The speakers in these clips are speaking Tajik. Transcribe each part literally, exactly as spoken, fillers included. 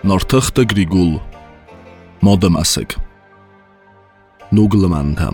Նորթխտը գրիգուլ, մոդը մասեք, նուգլմանդհամ,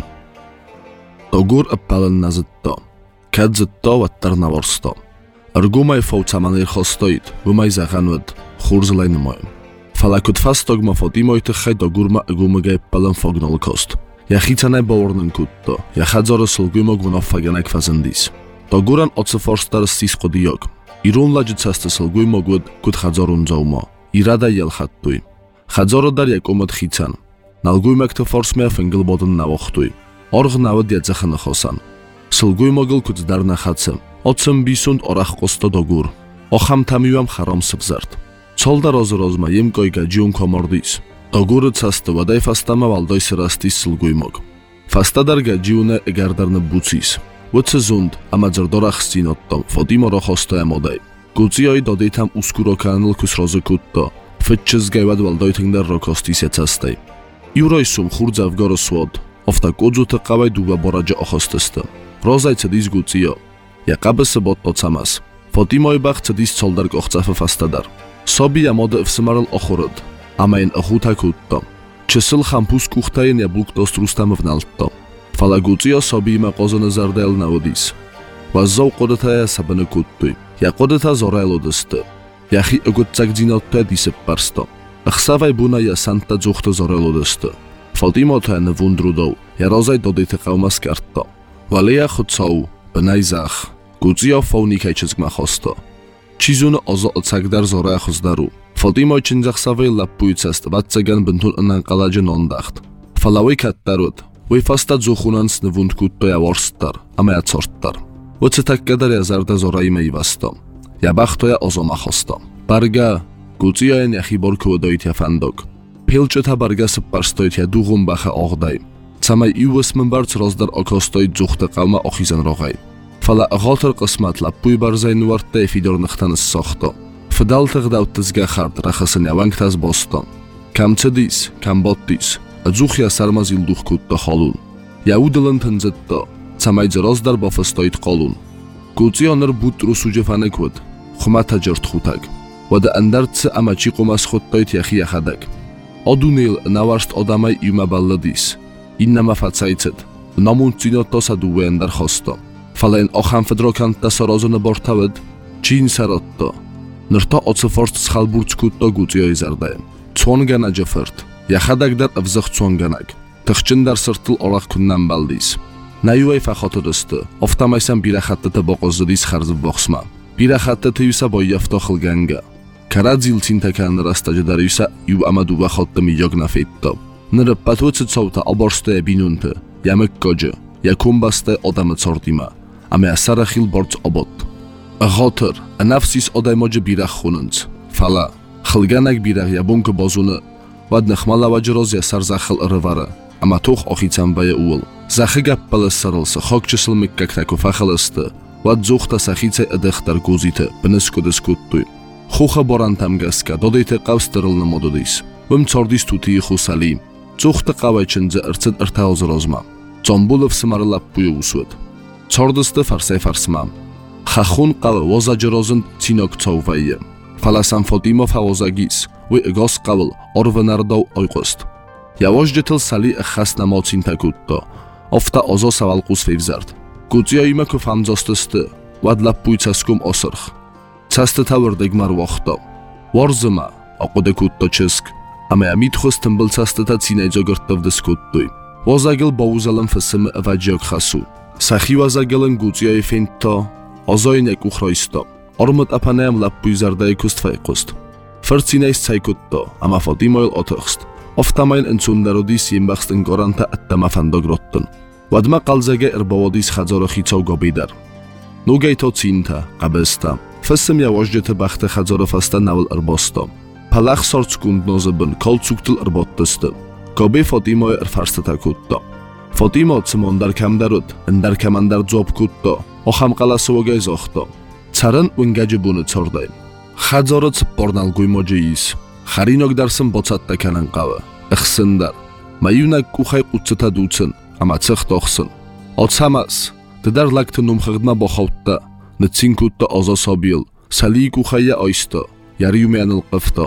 տոգուր ըպպալն նազտտո, կետ զտտո վատտարնավորստո, ըրգում այ ֆոուցամանիր խոստոյիտ, վում այ զաղանուդ, խուրզլայն մոյմ, ֆալակուտվաս տոգմա ֆոտիմոյթը խայ տոգուրմա ըգումը գայ պալն ֆոգնոլ կոստ, Yaxիցանայ բովորնն կուտտո, yaxadzորը սլգույմոգ վնով ֆագյանայք վազնդիս, տոգուրան օծըֆորստարը սիս կոդիյոգ, իրուն լաջիցաստը սլգույմոգուդ կուտ խadzորուն ձոումո, իրադա ել խատտույ, խadzորը դար եկոմըդ խիցան, նալգույմեկ թե ֆորսմեա ֆնգլ բոդն նավոխտույ, օրղ նավը դյացախը նխոսան, սլգույմոգլ կուտ դար նախացը, օծըմ բիսունդ օրախ կոստո դոգուր, օխամ թամիուամ խարոմ սպզարդ, ցոլդա ռոզրոզմա եմ կոյգա ջիուն կոմորդիս, Տոգուրը ցաստը վադայ ֆաստամա վալդոյ սրաստիս սլգույմոգ, ֆաստադարգա ջիունը էգարդարնը բուցիս, վծը զունդ ամաձրդորախ ստինոտտոմ, ֆոտիմորո խոստոյա մոդայ, գուծիոյ դոդեյթամ ուսկուրոքանլ կուսրոզը կուտտո, ֆտչыз գայվադ վալդոյ թնգդար ռոքոստիս եծաստայ, իուրոյսում խուրձավ գորը սուոդ, օվտա կոձութը qավայ դուվա բորաջը օխոստստը, ռոզայ ցդիս գուծիո, յակաբսը բոտտոցամաս, ֆոտիմոյ բախ ցդիս ցոլդար կողծաֆը ֆաստադար, սոբիա մոդը ֆսմարլ օխորոդ, Ամայն ըխութակուտտո, չսլ խամպուս կուխտային յաբուկ տոստրուստամով նալտտո, ֆալագուծիո սոբիմա կոզոնը զարդայլ նավոդիս, վազով կոդըթայա սաբնը կուտտույ, յա կոդըթա զորայլոդստը, յախի ըգուտցակ ձինոտտոյա դիսը պարստո, ըխսավայ բունա յա սանտա ձուխտը զորայլոդստը, ֆոտիմոթայա նվունդրուդով, յա ռոզայ դոդիթը qավմաս կարտտո, վալեյա խուցով, բնայ զախ, գուծիո ֆოვნիքայ չզգմա խոստո, չիզունը օզո ըցակդար զորայա խոզդարու, Ֆոտիմոյ չնձախսավեյ լապպույցաստ, վատցագան բնթուն ընան կալաջը նոնդախտ, ֆալավոյ կատտարոտ, ոյ ֆաստա ձուխունանց նվունդ կուտտոյա որստար, ամայացորդտար, ոցըտակ կդար յազարդա զորայի մեի վաստո, յաբախտոյա օզոմա խոստո, բարգա, գուծիոյեն յախի բորքուոդոյթ յաֆանդոկ, փիլճըթա բարգա սպպարստոյթ յա դուղում բախա օղդայ, ցամայ իուս մնբարց ռոզդար օքոստոյթ ձուխտը qավմա օխիզան ռողայ, ֆալա ըղոթր qսմատ լապպույ բարզայն ուարտե ֆիդոր նխտանս սոխտո, Ֆդալ թղդաուտ տզգախարդ ռախասն յավանքտազ բոստոն, կամ ցդիս, կամ բոտտիս, ըձուխյա սարմազիլ դուխ կուտտո խալուն, յաուդլն թնձտտո, ցամայ ձրոզդար բոֆստոյթ qolun, գուծիոներ բուտ ռուսուջեֆանեկուդ, խմաթա ջրտ խութակ, վադը անդարցը ամաչի qomas խոտտոյթ յախի յախադակ, օդունիլ նավարշտ օդամայ յումաբալլադիս, իննամաֆացայցդ, նամուն ծինոտոսա դուվե անդար խոստո, ֆալեն օխան ֆդրոքան տասորոզոնը բորթավդ, չին սարոտտո, Նրտո օծըֆորստ սխալբուրց կուտտո գուծիոյ զարդայ, ցոն գանա ջֆրտ, յախադակդար ըվզղ ցոն գանակ, թխչնդար սրտլ օրախ քուննան բալդիս, նայուայ ֆախոտոդստը, օֆտամայսան բիրախատտը բոկոզդիս խարզվ բոխսմա, բիրախատտը յուսա բոյյավտո խլգանգա, կարաձիլ ցինտական ռաստաջդարյուսա յու ամադուվա խոտտը միյոգնաֆետտո, նրը պատուծը ցովտա աբորստե բինունտը, յամկ կոջը, յակումբաստե օդամը ցորդիմա, ամեասարախիլ բորց օբոտ. Ըղոթր, անավսիս օդայմոջը բիրախ խուննց, ֆալա, խլգանակ բիրախ յաբունկը բոզունը, վադ նխմալավաջրոզ յասար զախլ ըրվարը, ամաթուխ օխիցան բայը ուլ, զախը գապպալը սրլսը, խոք չսլ մկկակնակու ֆախալստը, վադ զուխտա սախիցայ ыդեղտար գուզիթը, բնսկուդս կուտտույ, խուխը բորանտամ գասկա, դոդեյթը qավստրլնը մոդոդիս, վմ ցորդիս թութիի խուսալի, ծուխտը qավայ չնձը ըրցըդ ըրթաոզրոզմա, ծոմբուլով սմարը լապպույը ուսուդ, ցորդստը ֆարսայ ֆարսմամ, Խախուն qավը ոզաջրոզն ցինոկ ցովվայը, ֆալասան ֆոտիմով հավոզագիս, ոյ էգոս qավլ օրվնարդով օյկոստ, յավոժ ջթլ սալի ըխասնա մոցինտակուտտո, օֆտա օզո սավալկուս ֆեվզարդ, գուծիոյիմը կուֆամձոստստը, վադ լապպույցասկում օսրխ, ցաստը թավր դեգմար ողտո, վորզմա, օկոդեկուտտո չսկ, ամեամիտ խոս թմբլցաստտա ցինայձո գրտով դսկուտտույ, ոզագել բոուզալն ֆսմը ըվաջյոգ խասու, սախի վազագելն գուծիոյ ֆենտո, Օզոյն եք ուխրոյստո, օրմըտ ապանայամ լապպույ զարդայ կուստ ֆայկուստ, ֆրցինայս ցայկուտտո, ամա ֆոտիմոյլ օթխստ, օֆտամայն ընցունդարոդիս իմբախստն գորանտա ըտտամաֆանդոգրոտտն, վադմա կալզեգե ըրբովոդիս խadzորոխիցով գոբիդար, նուգայթո ցինթա, qաբստա, ֆսմյա ոժջեթը բախտը խadzորոֆաստա նավլ ըրբոստո, փալախ սորցկունդ նոզբն կոլցուկտլ ըրբոտտստը, գոբի ֆոտիմոյ ըրֆարստտակուտտո, ֆոտիմո ցմոնդար կամդարուտ, ընդար կամանդար ձոբ կուտտո, օխամ կալասովոգայ զոխտո, ցարն ունգաջը բունը ցորդայ, խadzորը ցպորնալ գույմոջեիս, խարինոգ դարսն բոցատտականան qավը, ըխսնդար, մայունակ կուխայ ուցտա դուցն, ամացխ տոխսն, օցամաս, դդար լակթը նումխղդմա բոխոտտա, նցին կուտտո օզոսոբիլ, սալի կուխայա օյստո, յարիումյանլ qվտո,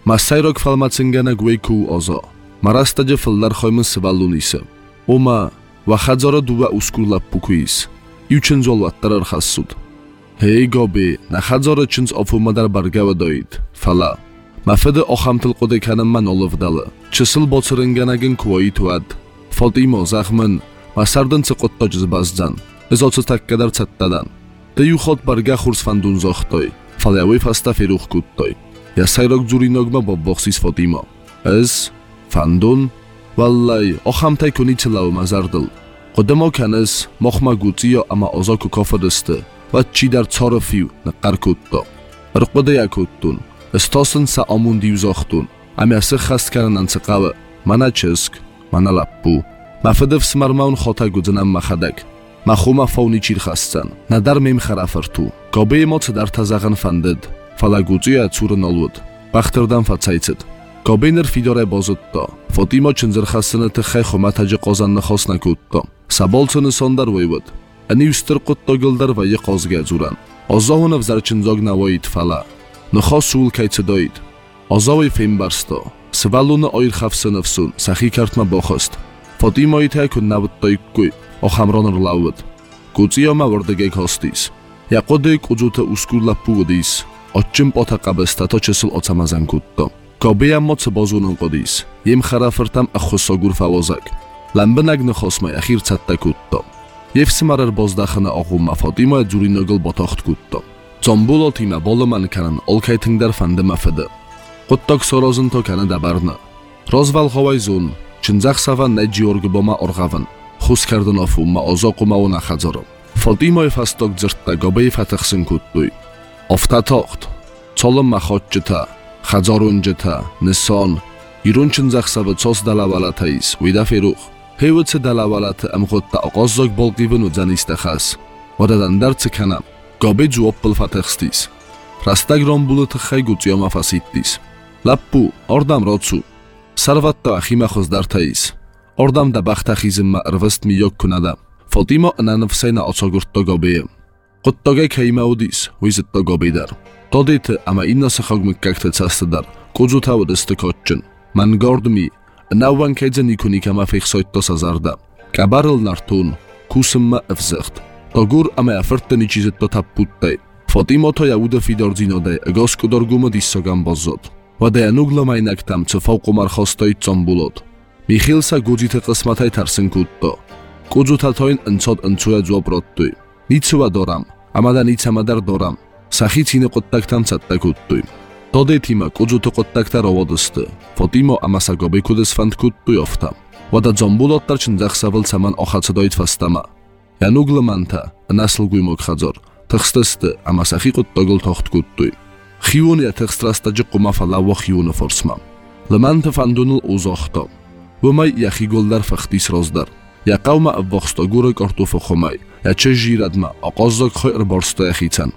Massayrok falmatsingana gueku ozo. Marastaja fallar khoymun svalunise. Oma va khadzara duva uskurlap pukuis. Iuchen zolvattar khassud. Hey gobi, na khadzara chins ofumadar bargava doid. Fala. Mafede okhamtil qode kanam man olovdala. Chisl botsiringanagin kuoituad. Fatimo zakhman masardan tsiqotta jizbazdan. Ezotsa takkadar tsattadan. De yukhot barga khurs fandun zokhtoy. Falawi fasta feruch kuttoy. Ya sayrok zurinogma bobboxis Fatimo. Ez fandun Wallahi okhamtay kunitlaw mazardil. Qodemo kanes mokhma gutiyo ama ozoku kofadiste. Va chidar tsorofiu naqarkutto. Rqode yakuttun. Stosen sa amundi uzochtun. Amiase khast kanan tsqawa. Mana chesk, mana lappu. Mafedev smarmaun khota gudzanam makhadak. Makhuma fauni chirkhastan. Nadar mem kharafartu. Gobe emots dar tazagan fanded. Falagutia tsurnolod. Baxterdan fatsaitset. Gobener fidore bozutto. Fatimo chinzirkhasene te khay khomataji qozanni khosnakutto. Saboltsini sondar voyvod. Ani ustirqutto gildar va yiqozga zuran. Ozohunov zarchinzog navoit fala. Nukhosul kaytsedoid. Ozovi fembarsto. Svaluni oyr khafsinofsun. Sahi kartma bokhost. Fatimo ite kun navuttoykku. Okhamron rlavud. Gutsioma vordege hostis. Yaqode qujuta uskurlapudis. Ochim potaqabesta to chesil otsamazankutto. Gobeam mots bozunun qodis. Yem kharafartam akhusogur favozak. Lambanag nkhosmay akhir tsattakutto. Yefsimarar bozdakhna oghumma Fatimo zurinogl botoxtkutto. Zombulotima boloman kanan olkaytingdar fande mafede. Quttok sorozun to kana dabarna. Rozval khovaizun. Chinzakh savan najyorgboma orghavan. Khus kardun ofumma ozoquma una khadzoro. Fatimo fastok zirtta gobey fatakhsin kuttuy. Oftatoxt. Tsolom makhotjita. Khadzorunjita. Nison. Irun chinzakh sava tsos dalavalatais. Vida feruch. Hevutse dalavalata amghotta oqozzog bolqivun udzanista khas. Wadadan dartse kana. Gobe juoppel fatakhstis. Rastagron bulut khay gutsioma fasittis. Lappu ordam rotsu. Sarvatta khimachos dartais. Ordam da baxtakhizimma rvast miyok kunada. Fatimo ananvsena otsogurtto gobe. Quttoge kaymaudis wizitto gobedar. Todit ama innas khogmikkakte tsastadar. Qujutavdist kotchen. Man gordmi nawan kedzen ikunikama fikhsoitto sazarda. Kabarl nartun kusimma afzacht. Togur ama aferteni chizitto tapputte. Fatimo to yauda fidorzinode goskudorgumo dissogam bozot. Vada yanugla maynaktam tsfawqumar khostoit zombulot. Mikhilsa gujite qismatay tarsin kutto. Qujutatoin antsod antsuya jobrottu. Nitsva doram. Amada nitsamadar doram. Sakhitsine qottaktam tsattakuttu. Todetima qujuto qottakta rovodiste. Fatimo amasa gobekudes fandkuttu yofta. Vada zombulottar chinzakhsavil saman okhatsadoit fastama. Yanugla manta naslgui mokkhadzor. Txsteste amasakhi qottogol toxtkuttu. Khiunia txstrastaji qumafala wa khiuna forsma. Lamanta fandunul uzoxto. Vumay yaxigollar faxtis rozdar. Ya qawma avvoxsto gure kartofo khomay. Ya chejiradma aqozzok khoyr borsto yaxitsan.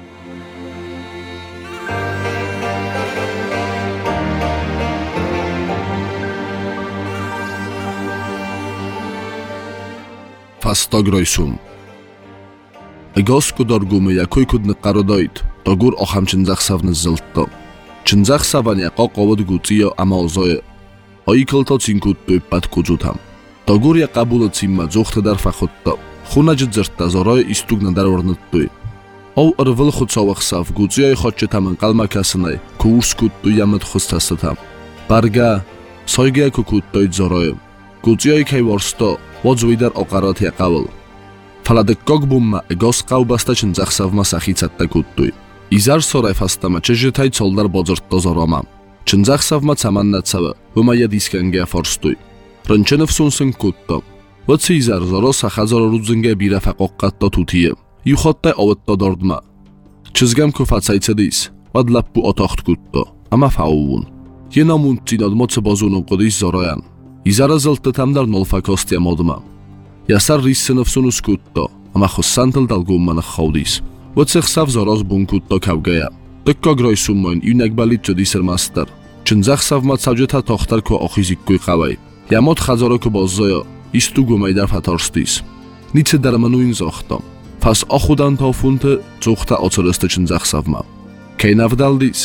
Fastogroysum. Goskudorgume yakoy kudni qarodoit. Togur okham chinzakhsavni ziltto. Chinzakhsavan yaqa qovod gutsiyo ama ozoy. Oykilto tsinkuttu pat qujutam. Togur ya qabulo tsimma zoxta dar fakhotto. Khunaj zirtta zoroy istugna dar ornittu. Ov irvil khutsovakhsav gutsiyo khotchetaman qalmakasnay. Kurskuttu yamat khustastatam. Barga soyga kukuttoy zoroy. Gutsiyo kayvorsto Vodzvidar oqarot yaqavil. Faladekog bumma egos qawbasta chinzakhsavma sakhitsattakuttuy. Izar soray fastama chejitay soldar bozirtto zoroma. Chinzakhsavma tsamannatsava vumaya diskanga forstuy. Rinchenev sunsin kutto. Vatsi izar zoro sakhazor rudzinga birafa qoqqatto tutiye. Yuxottay ovitto dordma. Chizgam kufatsaitsedis. Vadlappu otoxt kutto. Ama fauvun. Yenamun tinod motse bozunun qodis zoroyan. Izara zilttatamdar nolfakostya modma. Yasar rissinofsun uskutto, ama khussantil dalgumman khawdis. Votsekhsav zoroz bunkutto kavgaya. Dikkogroysummoin yunakbalit jodisir master. Chinzakhsavmat savjeta toxtar ko okhizikkuy qavay. Yamot khazoro ko bozzoyo, istu gumaydar fatorstis. Nitse darmanuin zoxto. Fas okhudan tofunte zuxta otsoloste chinzakhsavma. Keynavdaldis.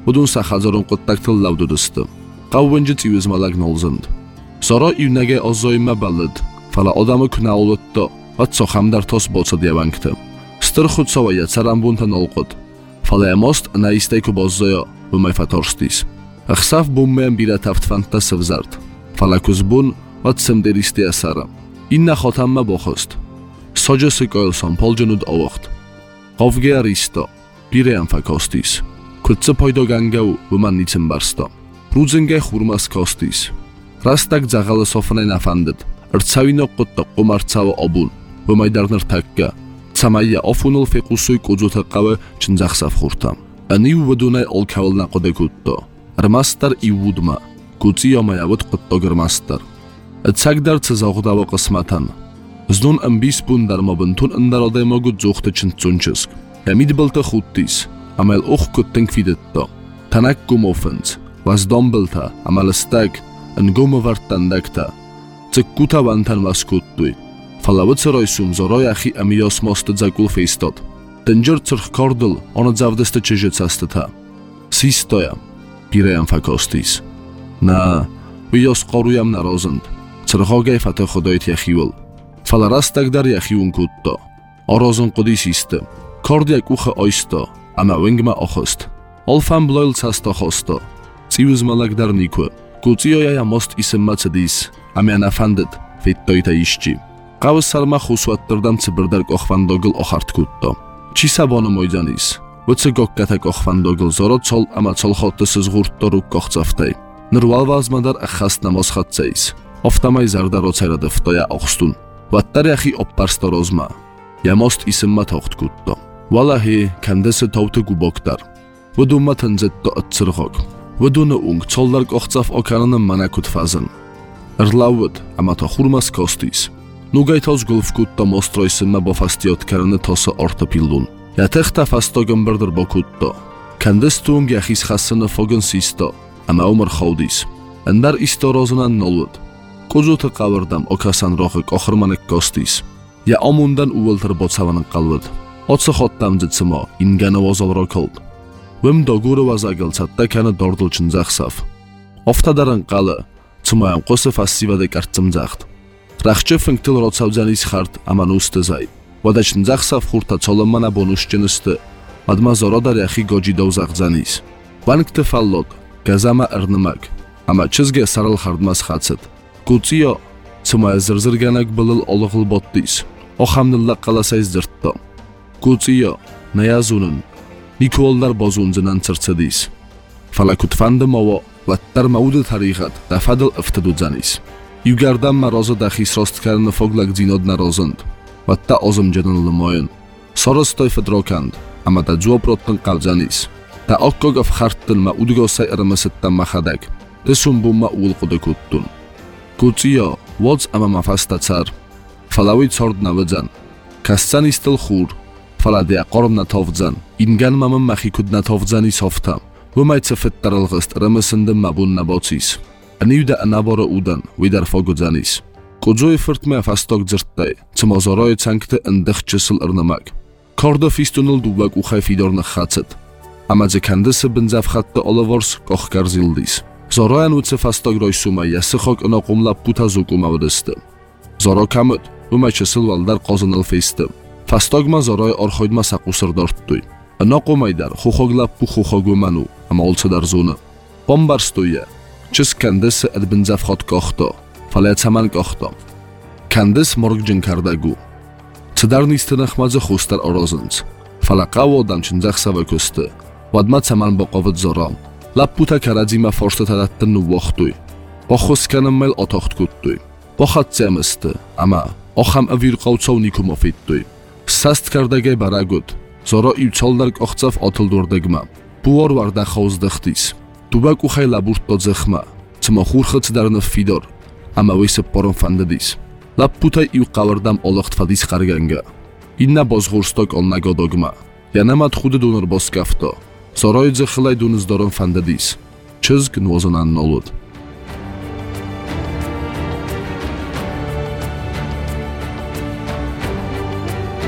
Budun saxazoron qıttak tıllavdudısdı. Qavvıncı civiz malak nolzund. Sonra ivnege ozoyma balid. Fala odamı küna oluttu. Vat soxamdar tos boca diavankti. Stır xutsovaya carambunta nolqud. Fala emost na istejku bozzoyo bumay fatorstis. Axsaf bummeyan bira taft fanta sevzard. Fala kuzbun vat semderisti asara. Inna xotamma boxost. Sojesi koilson poljunud ovoxt. Qovge aristo. Bireyan fakostis. Kutse poydo gangau buman nitim barsto. Rudzinge xurmas kostis. Rastak zagala sofrane nafandid. Rtsavino qutto qumartsavo obun. Bumay darnir takka. Tsamaya ofunul fequsuy qujuta qave chinzaxsaf xurtam. Aniu vudunay olkavil naqode kutto. Rmastar iwudma. Kutsiyo mayavut qutto girmastar. Tsagdar tsazoqdavo qismatan. Zdun ambis bun darmobintun indarodaymogu zuxta chintzunchisk. Hamid bilta xuttis. Amal uch kuttink fidetto. Tanak gumofens. Was dombilta amalistag en gumovartandakta. Tsikkuta vantan was kuttui. Falawitseroysum zoroy axi amios most zakul feistot. Danger tsirx kordil ona zavdesta chijetsastata. Sistoya. Bireyan fakostis. Na, vios qoruyam narozand. Tsirxogay fata khodoyt yaxiul. Falarastag dar yaxiun kutto. Orozun qudisiste. Kordiak uxa oysto. Ama wingma ochost. Olfam bloil casto chosto. Cius malagdar nikwe. Kucioja most isemma cedis. Amian afandit. Fittoita iszci. Qaws sarma khuswatterdam cibirdark oxvandogil oxart kutto. Chisabono moyjanis. Wutse gokkatak oxvandogil zoro col ama col xottisiz gurttoruk koxcaftay. Nirwal vazmadar axast namos xatseis. Oftamay zardar oceradiftoya oxstun. Vattar yaxi opparsto rozma. Ja most isemma toxt kutto. Wallahi kandese tauta guboktar. Wudumma tanzetto atsirgog. Wuduna ung collark oxcaf okanana manakut fazan. Erlawud ama to xurmas kostis. Nugaytos gulfkutto mostroysimma bofastiot karana tosa ortopildun. Ja techta fastogam berder bokutto. Kandes tung yaxis xassana fogan sisto. Ama umar xodis. Andar istoroznan nolud. Qujuta qavardam okasan roxik oxirmanak kostis. Ja omundan uvaltar botsavanın qalvud. Otsa xottam jitsimo ingana wozolro kold. Wim doguru wazagal satta kana dordul chinzaxsaf. Oftadaran qala, tsmoyan qose fassivade kartsimzaxt. Raxche finktil rotsavzanis xart amanuste zay. Wada chinzaxsaf xurta cholomana bonushchiniste. Madma zorodar yaxi gojidov zaxzanis. Bankte fallot, gazama ernimak. Ama chizge saral xardmas xatsit. Kutsiyo, tsmoya zirzirganak bilil olg'il bottis. Oxamnilla qalasayz zirtto. Kutsiyo, nayazunun. Nikollar bozunzinan tsirtsidis. Falakutfande movo, vattar maudu tariqat, dafadil iftiduzanis. Yugardan maroza daxis rostkarni foglak zinod narozand. Vatta ozimjadan limoyin. Sorostoy fedrokand, ama da juoprottan qaljanis. Da okkog af xarttin ma udgosay irmisittan mahadak. Desum bumma uulquda kuttun. Kutsiyo, vodz ama mafasta tsar. Falawit sord navizan. Kassan istil khur. Faladia qormna tovzan. Ingan mamam maxikud natovzani softam. Wumay tsefettaralgist rimisindim mabun nabotsis. Aniuda anabora udan, widar fogodzanis. Kujoy firtme fastog zirttay. Tsmozoroy cankte indix chisil irnamak. Kordo fistunul dubak uxay fidorna xatsit. Amadze kandisi binzaf xatta olavors koxkar zildis. Zoroyan utse fastog roysuma yasikhok inoqumlap puta zukumavdisti. Zoro kamut, wumay chisil valdar qozanil feistim. Fastogma zoroy orxoydma saqusir dorttuy. Inoqumaydar xuxoglap bu xuxogumanu, ama olsadar zuni. Bombarstuya. Chis kandisi adbinzaf xot koxto. Falayatsaman koxto. Kandis morgjin kardagu. Tsidarnistin axmadze xustar orozins. Falaqawo odam chinzaxsava kusti. Wadma tsaman boqovid zorom. Lapputa karadzima forstatadattin nuvoxtuy. Boxuskanimmayl otoxt kuttuy. Boxatsemisti, ama oxam avir qavtsov nikumofittuy. Sast kardagay baragud. Zoro ivcholdark oxtsaf otildurdagma. Buor varda xovzdixtis. Dubak uxay laburtto zixma. Tsma xurxits darnif fidor. Ama wese poron fandadis. Lapputay iv qavardam olaxt fadis qarganga. Inna bozg'urstok olnagodogma. Yanamat xudi dunir boskafto. Zoroy zixilay dunizdoron fandadis. Chizg nvozanan nolud.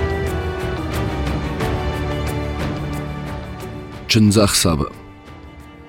Chinzaxsava.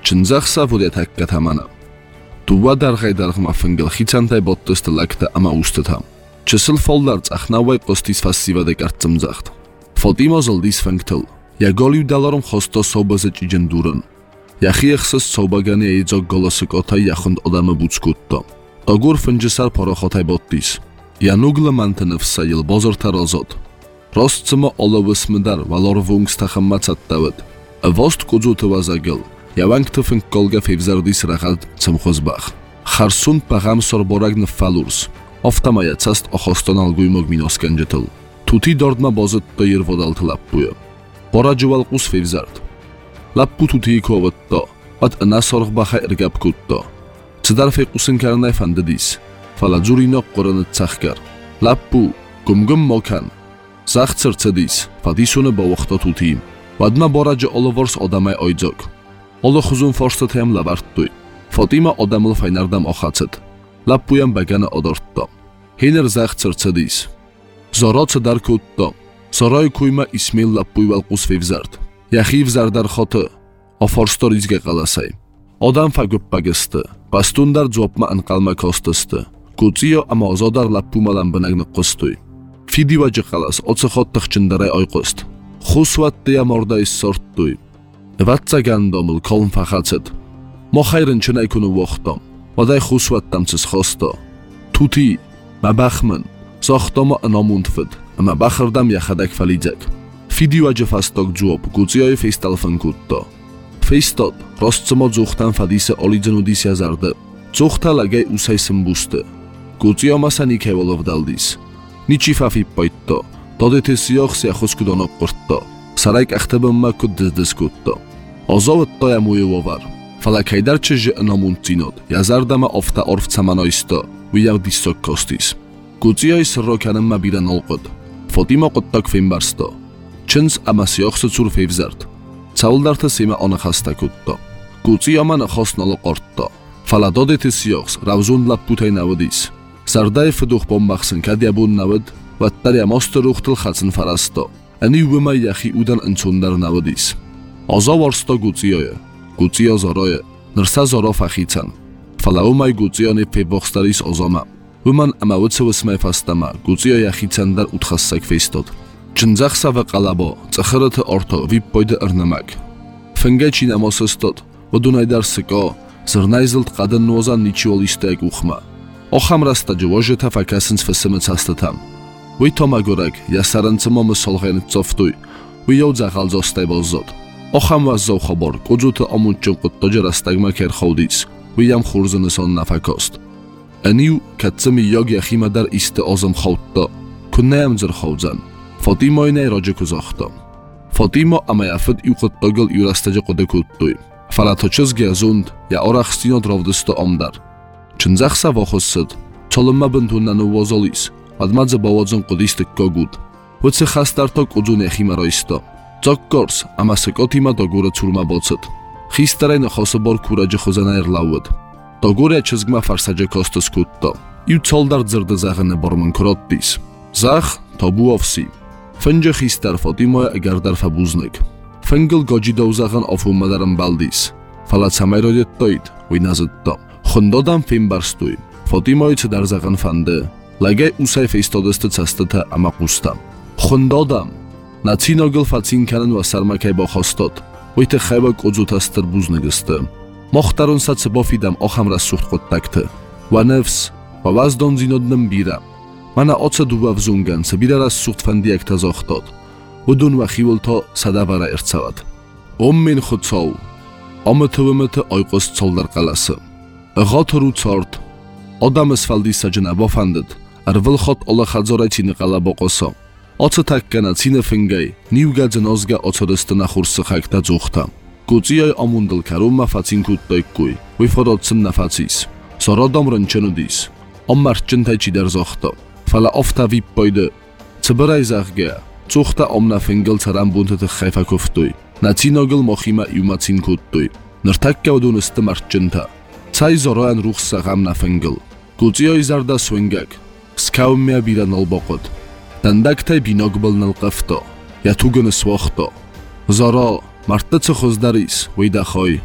Чынзахса вудет хаккатамана. Тува даргайдаргма фингл хицантай боттыст лакта ама устатам. Чысыл фолдар цахнавай қостис фассиваде карцымзахт. Фотимо зылдис фингтыл. Я голив даларым хосто собазы чиджен дурын. Яхи ехсыз собагани эйджок голосы котай яхунд одамы буцкутто. Огур финджисар порохотай боттис. Я нугла мантыныв сайыл бозор таразот. Ростцыма оловысмыдар валор вунгстахамма цаттавыд. Вост куджуты вазагыл. Я вангты фингколга февзардис рахад цымхозбах. Харсун пагам сорборагны фалурс. Офтамая цаст охостон алгуймог миносканжетыл. Тути дордма бозыт тойыр водалты лаппуя. Бора жувал қус февзард. Лаппу тутии ковытто. Ат ына сорғбаха иргап кутто. Цыдар фейқусын карнай фандадис. Фала джуринок қорыны цахкар. Лаппу гумгум мокан. Зах цырцадис. Фадисуны бавақта тутиим. Вадма бора жа оловорс одамай ойджок. Олы хузун форста тем лабарттуй. Фатима одамыл файнардам охацыд. Лаппуям багана одортто. Хинер зах цырцадис. Зора цыдар кутто. Сарай куйма исмил лаппуй валқус февзард. Яхи взардар хоты. Афорстор изге қаласай. Адам фагуп багысты. Бастундар джопма анқалма костысты. Куцио ама озодар лаппумалан бінагны қыстуй. Фиди ваджы қалас оцы хоттық чындарай ойқыст. Хусватты я мордай сорттуй. Ватца гандомыл колм фахацыд. Мо хайрын чынай күні воқтам. Вадай хусваттамцыз хосто. Тути, мабахмын. Зохтома анамундфыд. Ама бахырдам яхадак фалиджак. Фиди ваджы фасток джуоп. Куциой фейсталфын кутто. Фейстод, ростцымо джухтан фадисе олиджын удис язарды. Джухта лагай усай сымбусты. Куцио маса никеволов далдис. Ничи фафи пойтто. Додете сиох сяхускудонок куртто. Сарайк ахтабымма куд дыздыз кутто. Озовытто я муевовар. Фалакайдар чыжы анамунтинод. Язардама офта орф цаманойсто. Вияв диссок костис. Куциой сырроканымма биран олқуд. Фотимо қуттак фимбарсто. Чынс ама сиохсы цур февзард. Цаулдарты сима она хаста кутто. Куцио мана хосноло қортто. Фала додете сиохс равзун лаппутай навыдис. Сардай фыдух бомбахсын кадябун навыд. Ваттаря мосты рухтыл хацын фарасто. Ани увымай яхи удан анцундар навыдис. Аза варсто Куциоя. Куцио зороя. Нырса зоро фахицан. Фала умай Куцио не пебохстарис озама. Уман ама вцвысмай фастама. Куцио яхицандар утхассак фейстод. Чынзахса ва қалабо. Цахырыты орто виппойды ырнамак. Фынга чинамосыстод. Водунайдар сыко. Зырнайзылт қадын нозан ничиол истайк ухма. Охам раста жывожета факасынс фысымы цастытам. Уй томагурак, ясаранцымомы солғайны цофтуй. Уй яу захал зостай боззод. Охам ваззов хабор, куджуты омунчын құттожы растагма кер хаудис. Уй ям хурзыны сон нафакост. Анию катцыми йог яхимадар исты озым хаутто. Күннаям зыр хаудзан. Фатимо инай роджы кузахто. Фатимо ама яфыд ю құттогыл юрастажы құды куттуй. Фалаточыз гязунд, я орахстинод ровдысто омдар. Чынзахса вахоссыд. Чолымма бынтуннану возолис. Адмадзы бавадзон қудистык когуд. Вуцы хастарто куджун яхима ройсто. Цоккорс, ама сыкотима догура цурма боцыд. Хистарайны хосыбор кураджы хозанайр лавуд. Догура чызгма фарсаджы костыс кутто. Ю цолдар дзырды захыны бормын куроттис. Зах, табуовси. Фынжы хистар Фатимоя агардар фабузнык. Фынгыл годжидов захын офумадарым балдис. Фала цамайродеттойд, уйназытто. Хундодан фимбарстуй. Фатимоя цыдар захын фанды. Лагай усай фейстодысты цастыта ама қустам. Хундодам. Нациногыл фацинканын ва сармакай бахостод. Уйты хайба куджутастыр бузнагысты. Мохтарунса цыбофидам охам рассухт қоттакты. Ва нефс, ва ваздон зинодным бира. Мана оца дуба взунган, сабира рассухт фандияк тазохтод. Удун ва хивулто садавара ирцавад. Оммин худсау. Амы тывымыты ойқос цолдар қаласы. Ғатыру царт. Адам сфалди саджына бафандыд. Арвыл хот ола хадзорай чины қала боқосо. Оца таккана цины фингай. Нивга джанозга оцарыстына хурсы хакта джухта. Куциой амундыл карума фацин куттойк куй. Вифородсын нафацис. Сородом рынчынудис. Оммарчын тайчидер зохто. Фала офта виппойды. Цыбырай захга. Цухта омна фингыл царам бунтыты хайфа куфтуй. Нациногыл мохима юмацин куттуй. Ныртакка удунысты марчынта. Цай зороян рухса гамна фингыл. Куциой зарда свингак. Скауммя бира нолбоқуд. Дандактай биногбыл нылқафто. Ятугыны свохто. Зоро, мартыцы хоздарис, вейдахой.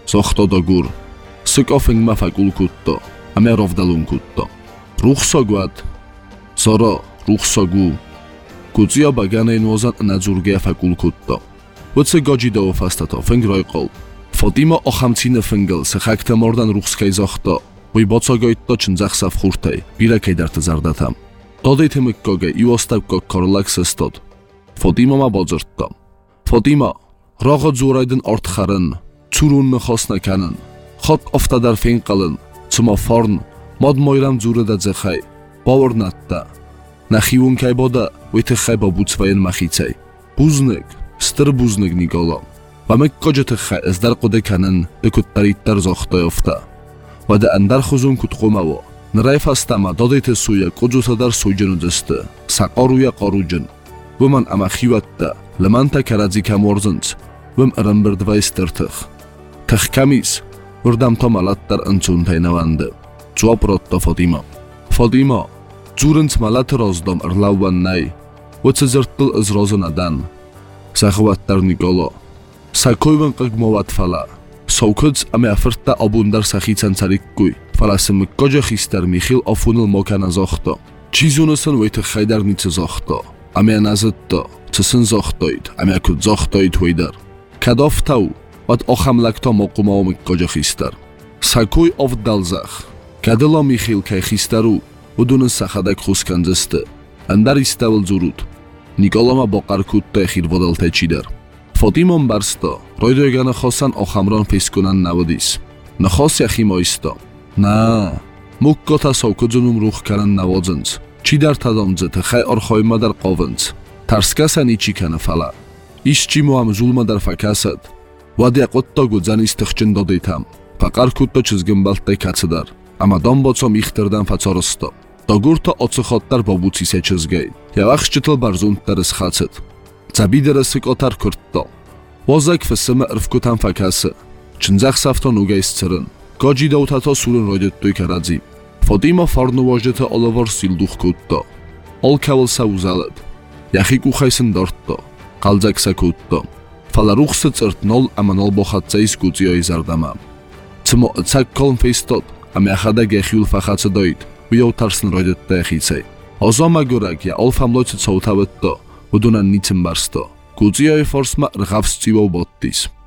ზოხტო და გურ სკოფინგმა ფაკულკუტტო ამე როვდალუნკუტტო რუხსოგვად ზორო რუხსოგუ გუწია ბაგანენოზან ნაძურგია ფაკულკუტტო ვოცე გოჯიდო ფასტატო ფენგროიყოლ ფოტიმო ოხამცინე ფენგელ სახაკთა მორდან რუხსკაი ზოხტო ვი ბოცოგოიტტო ჩნძახსა ფხურთეი ბირაკეი დარტა ზარდათამ დოდეითე მიკოგე იოსტავკო კორლაქსესტოდ ფოტიმომა ბოძრტო ფოტიმა რაღო ზურაიდენ ორთხარენ ცურუნ ხოსნაკანან ხოთ ოფტადარ ფენყალენ ცმა ფორნ მოდ მოირამ ზურა და ძეხაი ბავორნატდა ნახიუნ კაიბოდა ვითეხაი ბაბუცვაენ მახიცაი ბუზნეგ სტრბუზნეგ ნიკოლო ვამეკ კოჯეთე ხა ეს დარყოდე კანან ეკუტარიტარ ზოხტოეofta ვადა ანდარ ხუზუნ კუტყომავო ნრაიფასტამა დოდეთე სუია კუძუსადარ სუჯენუძესტე საყორუია ყორუჯენ ვმან ამა ხივატდა ლმანთა კარაძი კამორზუნც ვმ რამბერდვაისტერთხ თხკამის ვრდამთო მალატტარ ანცუნთაინავანდე ძუაპროტტო ფოტიმა ფოტიმა ძურენც მალათ როზდომ რლავანნაი ვოცეზერტლ ზროზონადან სახვატტარ ნიკოლო საკოივენ ყგმოვათფალა სოუქც ამე აფერტა აბუნდარ სახიცანცარიკკუი ფალასემ კოჯახისტარ მიხილ ოფუნილ მოკანა ზოხტო ჩიზუნოსან ვეთე ხაიდარნიცე ზოხტო ამე ანაზეტტო ცსენ ზოხტოით ამე აკუ ზოხტოით ვიდარ კადოფტაუ ვად ოხამლაქტო მოყუმაო მიკოჯახისტარ საკუი ოფდალზახ კადელო მიხილ ქეხისტარუ უდუნს სახადაკ ხუსკანძესტე ანდარისტაულ ზურუთ ნიკოლომა ბოყარკუტტე ხირბოდალთეჩიდარ ფოტიმონ ბარსტო როიდოეგანა ხოსან ოხამრონ ფისკუნან ნავოდის ნახოსია ხიმოისტო ნა მუკკოთა სოუკუძუნუმ რუხკარან ნავოძენც ჩიდართადომძეთ ხე ორხოიმადარ ყოვენც თარსკასან იჩიკანა ფალა ისჩიმო ამ ზულმადარ ფაკასად ვადია ყოტტო გუძანის თხჭენ დოდითამ ფაყარკუტტო ჩიზგემბალტე კაცდარ ამა დომბოცო მიხტერდან ფაცოროსტო დოგურთო ოცხოთდარ ბობუცის ეჩეზგეი явахშჩიტლ ბარზუნტდარეს ხაცეთ ზაბიდერეს კოთარ ქურტტო ვოზაკ ფსმა რფკუთან ფაკასე ჩნძახსავთონ უგეისცრენ გოჯიდოუთათო სურენ როდეტტუი კარაძი ფოტიმო ფორნუვოჟდეთო ოლოვორ სილდუხკუტტო ოლკავალ საუზალად яхикухайсен дортто қалзаксакутто фаларухсе цертнол аманол бохатцаис гуцио изардама цмо цак колмфейстот амяхада гехюл фахацдоит ვიოთარსენ როდეტტე ხიცე ოზომაგურაკია ოლფამლოც ცოუთავეთტო უდუნან ნიცემბარსტო გუციოი ფორსმა რღავს წივო ბოტტის